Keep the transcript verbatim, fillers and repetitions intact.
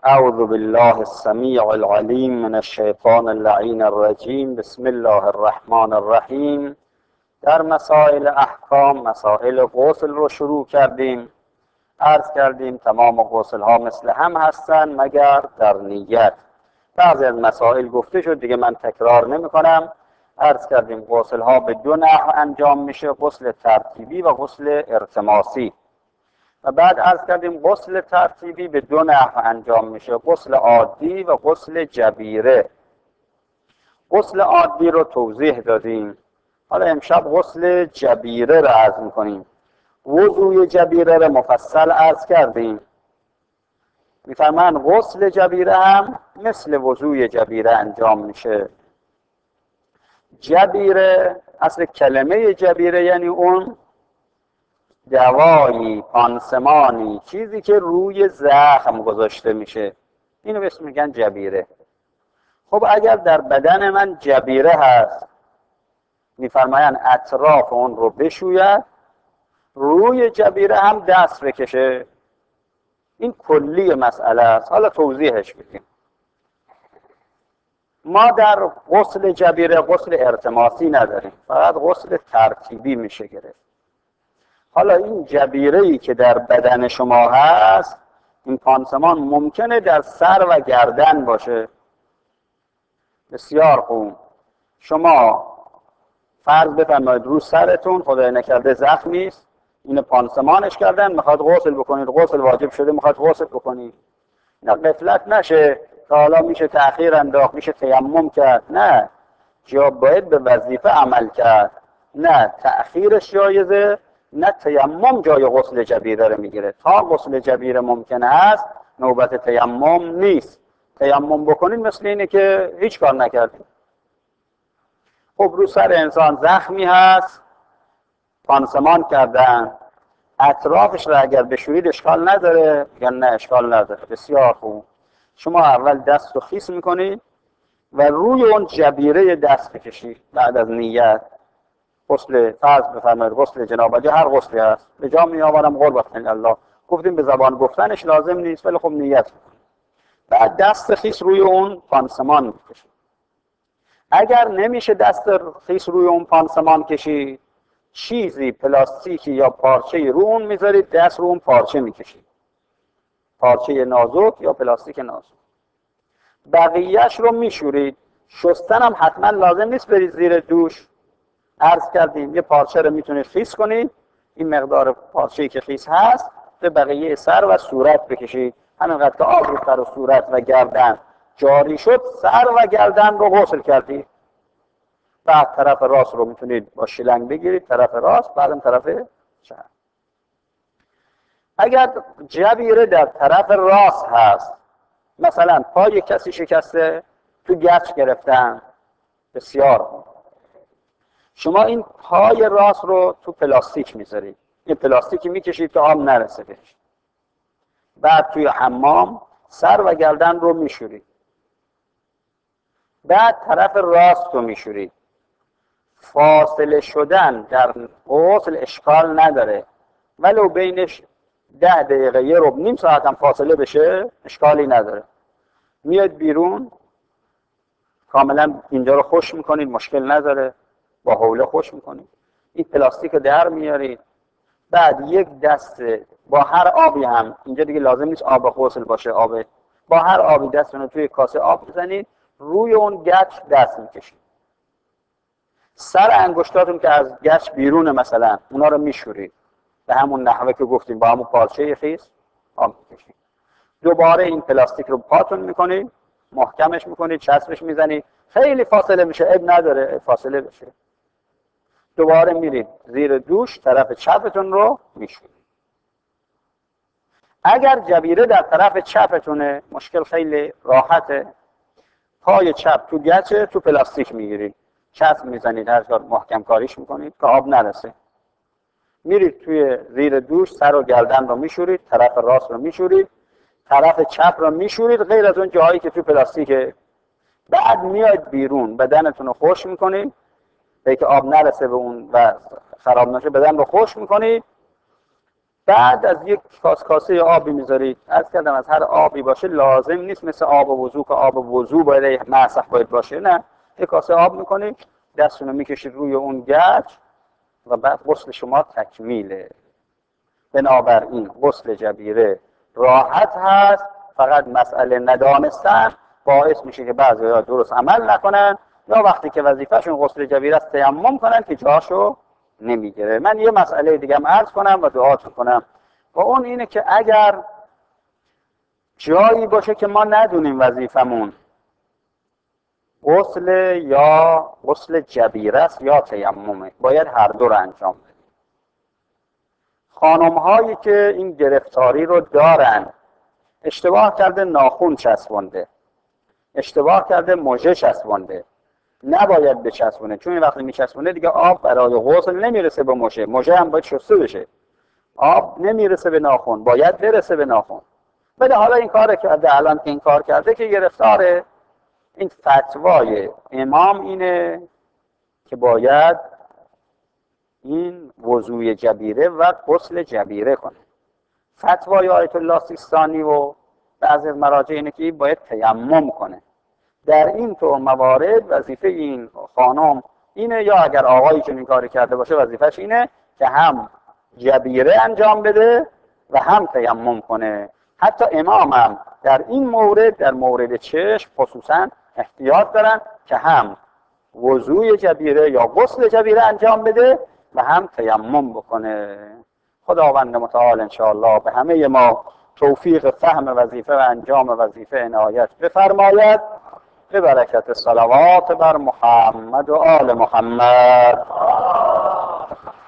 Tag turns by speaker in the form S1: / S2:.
S1: اعوذ بالله السمیع العلیم من الشیطان اللعین الرجیم. بسم الله الرحمن الرحیم. در مسائل احکام مسائل غسل رو شروع کردیم. عرض کردیم تمام غسل ها مثل هم هستن مگر در نیت. بعضی از مسائل گفته شد دیگه من تکرار نمی کنم. عرض کردیم غسل ها به دو نحو انجام میشه، غسل ترتیبی و غسل التماسی. و بعد عرض کردیم غسل ترتیبی به دو نحو انجام میشه، غسل عادی و غسل جبیره. غسل عادی رو توضیح دادیم. حالا امشب غسل جبیره رو عرض میکنیم. وضوی جبیره رو مفصل عرض کردیم. میفرمان غسل جبیره هم مثل وضوی جبیره انجام میشه. جبیره، اصل کلمه جبیره یعنی اون دوایی، پانسمانی، چیزی که روی زخم گذاشته میشه، اینو بهش میگن جبیره. خب اگر در بدن من جبیره هست، میفرمایند اطراف اون رو بشوید، روی جبیره هم دست بکشه. این کلی مسئله است. حالا توضیحش بدیم. ما در غسل جبیره غسل التماسی نداریم، فقط غسل ترتیبی میشه گرفت. حالا این جبیره‌ای که در بدن شما هست، این پانسمان ممکنه در سر و گردن باشه. بسیار خوب. شما فرض بفرمایید رو سرتون خدای نکرده زخمی است، اینو پانسمانش کردن، میخواد غسل بکنید، غسل واجب شده، میخواد غسل بکنید. نه غفلت نشه که حالا میشه تأخیر انداخت، میشه تیمم کرد. نه، جا باید به وظیفه عمل کرد. نه تأخیرش جایزه، نه تیمم جای غسل جبیره رو میگیره. تا غسل جبیره ممکنه است، نوبت تیمم نیست. تیمم بکنید مثل اینه که هیچ کار نکردید. خب رو سر انسان زخمی هست، پانسمان کردن، اطرافش رو اگر بشورید اشکال نداره یا نه اشکال نداره. بسیار خوب. شما اول دست رو خیس میکنید و روی اون جبیره دست بکشید. بعد از نیت غسل فرض بفرمایید غسل جنابت، هر غسلی هست، به جا می آورم قربت الله، گفتیم به زبان گفتنش لازم نیست ولی خب نیت بکنید. بعد دست خیس روی اون پانسمان بکشید. اگر نمیشه دست خیس روی اون پانسمان کشید، چیزی پلاستیکی یا پارچه رو اون میذارید، دست رو اون پارچه میکشید، پارچه نازک یا پلاستیک نازک. بقیهش رو میشورید. شستن هم حتما لازم نیست برید زیر دوش. عرض کردیم یه پارچه رو میتونید خیس کنید، این مقدار پارچه‌ای که خیس هست به بقیه سر و صورت بکشید. همینقدر که آب رو سر و صورت و گردن جاری شد، سر و گردن رو غسل کردید. بعد طرف راست رو میتونید با شلنگ بگیرید، طرف راست، بعدم طرف چپ. اگر جبیره در طرف راست هست، مثلا پای کسی شکسته، تو گچ گرفتن، بسیار خوب. شما این پای راست رو تو پلاستیک میذارید، این پلاستیکی میکشید که آب نرسه بهش. بعد توی حمام سر و گردن رو میشورید. بعد طرف راست رو میشورید. فاصله شدن در غسل اشکال نداره، ولو بینش ده دقیقه یه ربع نیم ساعت هم فاصله بشه اشکالی نداره. میاد بیرون کاملا اینجا رو خوش میکنید، مشکل نداره، با حوله خوش میکنید. این پلاستیک رو در میارید. بعد یک دست با هر آبی هم، اینجا دیگه لازم نیست آب غسل باشه، آب با هر آبی دستتون رو توی کاسه آب بزنید، روی اون گچ دست میکشید. سر انگشتاتون که از گچ بیرونه مثلا، اونا رو میشورید به همون نحوه که گفتیم، با همون پارچه خیس آب میکشید. دوباره این پلاستیک رو پاتون میکنید، محکمش میکنید، چسبش میزنید. خیلی فاصله میشه، اب نداره فاصله بشه. دوباره میرید زیر دوش، طرف چپتون رو میشورید. اگر جبیره در طرف چپتونه، مشکل خیلی راحته. پای چپ تو گچه، تو پلاستیک میگیرید، چسب میزنید، هر کار محکم کاریش میکنید که آب نرسه. میرید توی زیر دوش، سر و گردن رو میشورید، طرف راست رو میشورید، طرف چپ رو میشورید، غیر از اون جاهایی که تو پلاستیکه. بعد میاید بیرون، بدنتون رو خوش میکنید به که آب نرسه به اون و خراب نشه، بدن رو خوش میکنید. بعد از یک کاس کاسه آبی میذارید. عرض کردم از هر آبی باشه لازم نیست مثل آب وضو که آب وضو باید مسح باید باشه، نه، یک کاسه آب میکنید، دستونو میکشید روی اون گچ و بعد غسل شما تکمیله. بنابراین غسل جبیره راحت هست، فقط مسئله ندانستن باعث میشه که بعضی‌ها درست عمل نکنن یا وقتی که وظیفه‌شون غسل جبیره است تیمم کنن که جاشو نمیگیره. من یه مسئله دیگه هم عرض کنم و دعاتون کنم و اون اینه که اگر جایی باشه که ما ندونیم وظیفمون غسل یا غسل جبیره است یا تیممه، باید هر دو رو انجام بدیم. خانم هایی که این گرفتاری رو دارن، اشتباه کرده ناخون چسبونده، اشتباه کرده مژه چسبونده، نباید بچسبونه، چون وقتی میچسبونه دیگه آب برای غسل نمیرسه به مژه، مژه هم باید شسته بشه، آب نمیرسه به ناخون، باید برسه به ناخون. ولی حالا این کار کرده، الان که این کار کرده که گرفتاره. این فتوای امام اینه که باید این وضوی جبیره و غسل جبیره کنه. فتوای آیت الله سیستانی و بعضی از مراجع اینه که باید تیمم کنه. در این طور موارد وظیفه این خانم اینه، یا اگر آقایی که این کاری کرده باشه وظیفش اینه که هم جبیره انجام بده و هم تیمم کنه. حتی امام هم در این مورد، در مورد چشم خصوصا احتیاط دارن که هم وضوی جبیره یا غسل جبیره انجام بده و هم تیمم بکنه. خداوند متعال انشاءالله به همه ما توفیق فهم وظیفه و انجام وظیفه عنایت بفرماید. به برکت صلوات بر محمد و آل محمد.